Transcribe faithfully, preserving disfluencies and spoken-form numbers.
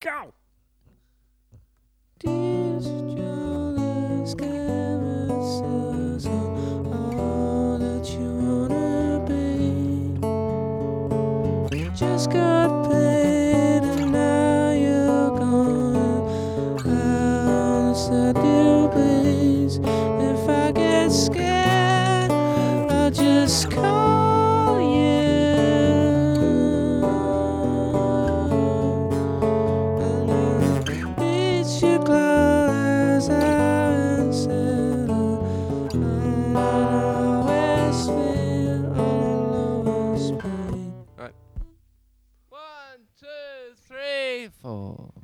Go. These jealous carousels are all that you wanna be. Just got paid and now you're gone out inside your place. If I get scared, I'll just call you. And I'll beat your clothes out and settle. And I'll always feel, I'll always be. Right. One, two, three, four.